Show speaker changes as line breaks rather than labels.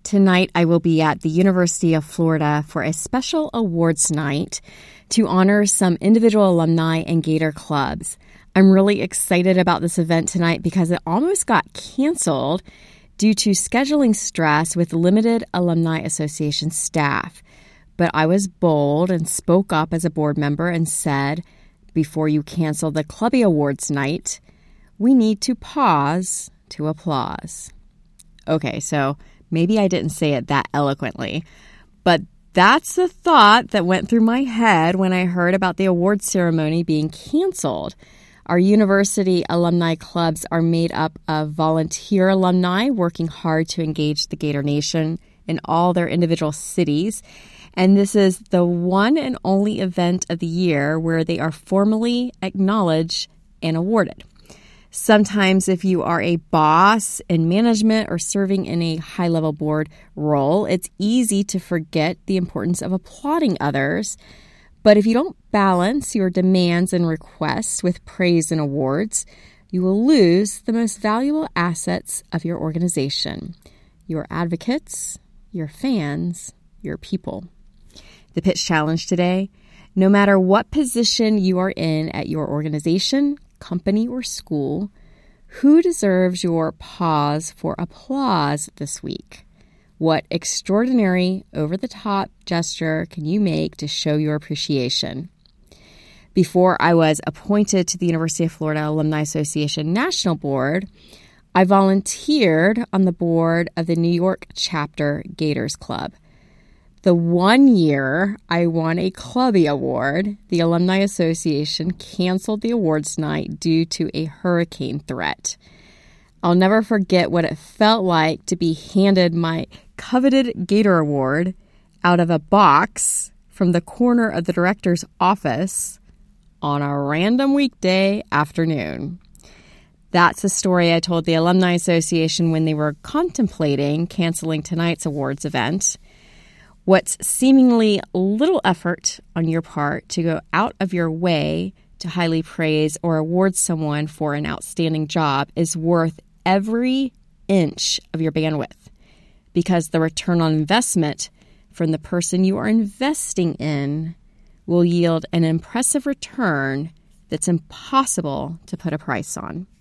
Tonight, I will be at the University of Florida for a special awards night to honor some individual alumni and Gator clubs. I'm really excited about this event tonight because it almost got canceled due to scheduling stress with limited Alumni Association staff. But I was bold and spoke up as a board member and said, before you cancel the Clubby Awards night, we need to pause to applause. Okay, so maybe I didn't say it that eloquently, but that's the thought that went through my head when I heard about the awards ceremony being canceled. Our university alumni clubs are made up of volunteer alumni working hard to engage the Gator Nation in all their individual cities. And this is the one and only event of the year where they are formally acknowledged and awarded. Sometimes if you are a boss in management or serving in a high-level board role, it's easy to forget the importance of applauding others. But if you don't balance your demands and requests with praise and awards, you will lose the most valuable assets of your organization: your advocates, your fans, your people. The pitch challenge today: no matter what position you are in at your organization, company, or school, who deserves your pause for applause this week? What extraordinary, over-the-top gesture can you make to show your appreciation? Before I was appointed to the University of Florida Alumni Association National Board, I volunteered on the board of the New York Chapter Gators Club. The one year I won a Clubby Award, the Alumni Association canceled the awards night due to a hurricane threat. I'll never forget what it felt like to be handed my coveted Gator Award out of a box from the corner of the director's office on a random weekday afternoon. That's the story I told the Alumni Association when they were contemplating canceling tonight's awards event. What's seemingly little effort on your part to go out of your way to highly praise or award someone for an outstanding job is worth every inch of your bandwidth, because the return on investment from the person you are investing in will yield an impressive return that's impossible to put a price on.